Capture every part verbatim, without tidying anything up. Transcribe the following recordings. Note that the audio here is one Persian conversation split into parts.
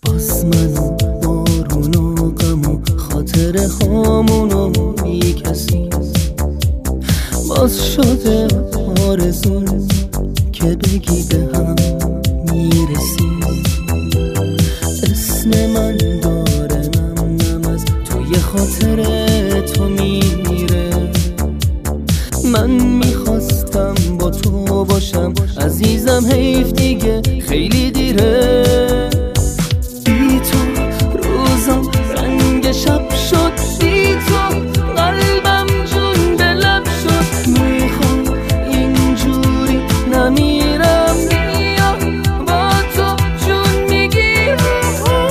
باز من و بارون و غم و خاطره هامونو بی کسی، باز شده آرزو که بگی به هم میرسی. اسم من داره نم نم از توی خاطره تو میره. من میخواستم با تو باشم عزیزم، حیف دیگه خیلی دیره. بی تو روزم رنگ شب شد، بی تو قلبم جون به لب شد. میخوام اینجوری نمیرم، بیا با تو جون میگیرم.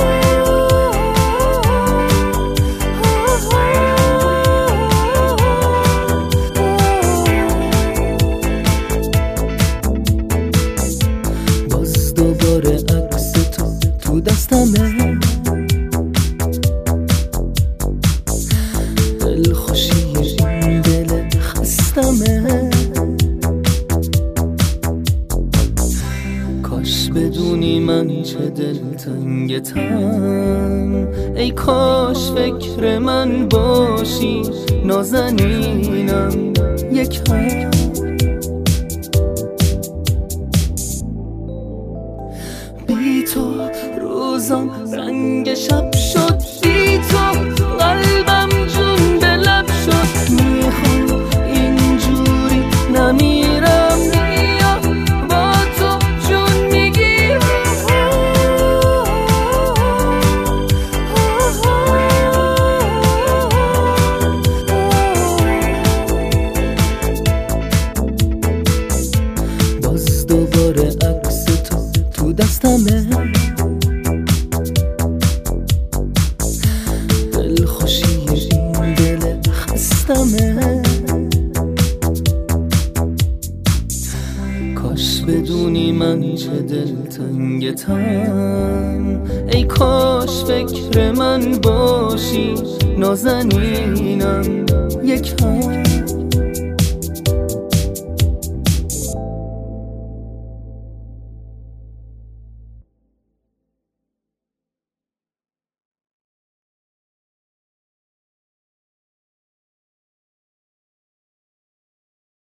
باز دوباره عکس تو تو دستمه، دلخوشی این دل خستمه. کاش بدونی من چه دلتنگتم، ای کاش فکر من باشی نازنینم یکم. بی تو روزم رنگ شب شد، بی تو قلبم جون به لب شد. میخوام اینجوری نمیرم، بیا با تو جون میگیرم. باز دوباره عکس تو تو دستمه، دلخوشی این دل خستمه. کاش بدونی من چه دلتنگتم، ای کاش فکر من باشی نازنینم یکم.